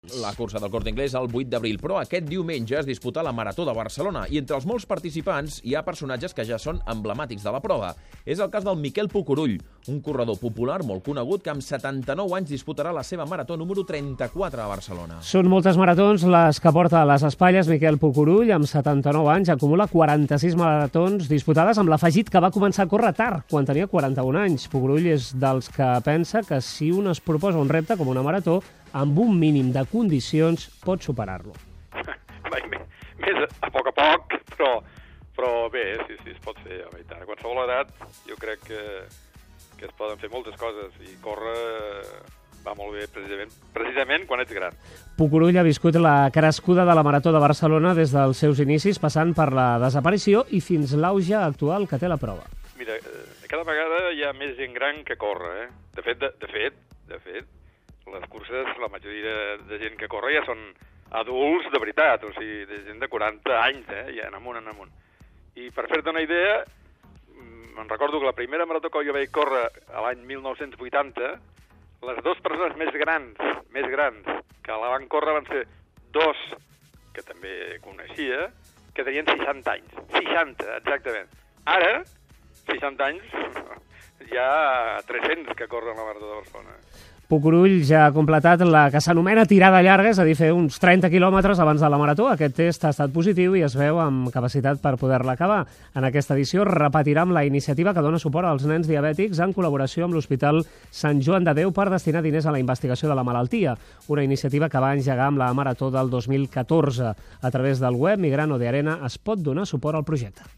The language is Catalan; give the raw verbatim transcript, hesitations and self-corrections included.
La cursa del Corte Inglés el vuit d'abril, però aquest diumenge es disputa la Marató de Barcelona i entre els molts participants hi ha personatges que ja són emblemàtics de la prova. És el cas del Miquel Pucurull, un corredor popular molt conegut que amb setanta-nou anys disputarà la seva marató número trenta-quatre a Barcelona. Són moltes maratons les que porta a les espatlles Miquel Pucurull. Amb setanta-nou anys acumula quaranta-sis maratons disputades, amb l'afegit que va començar a córrer tard, quan tenia quaranta-un anys. Pucurull és dels que pensa que si un es proposa un repte com una marató, amb un mínim de condicions pot superar-lo. Més a poc a poc, però, però bé, sí, sí, es pot fer, home, i tant. A qualsevol edat jo crec que, que es poden fer moltes coses i córrer va molt bé precisament, precisament quan ets gran. Pucurull ha viscut la crescuda de la Marató de Barcelona des dels seus inicis, passant per la desaparició i fins l'auge actual que té la prova. Mira, cada vegada hi ha més gent gran que corre, eh? De fet, de, de fet, de fet, les curses, la majoria de gent que corre ja són adults de veritat, o sigui, de gent de quaranta anys, eh? Ja en amunt, en amunt. I per fer-te una idea, me'n recordo que la primera marató que jo vaig córrer a l'any mil nou-cents vuitanta, les dues persones més grans, més grans, que la van córrer van ser dos, que també coneixia, que tenien seixanta anys. seixanta, exactament. Ara, seixanta anys, hi ha tres-cents que corren la Marató de Barcelona. Pucurull ja ha completat la que s'anomena tirada llarga, és a dir, fer uns trenta quilòmetres abans de la marató. Aquest test ha estat positiu i es veu amb capacitat per poder-la acabar. En aquesta edició repetirà amb la iniciativa que dona suport als nens diabètics en col·laboració amb l'Hospital Sant Joan de Déu per destinar diners a la investigació de la malaltia, una iniciativa que va engegar amb la marató del dos mil catorze. A través del web Migrano de Arena es pot donar suport al projecte.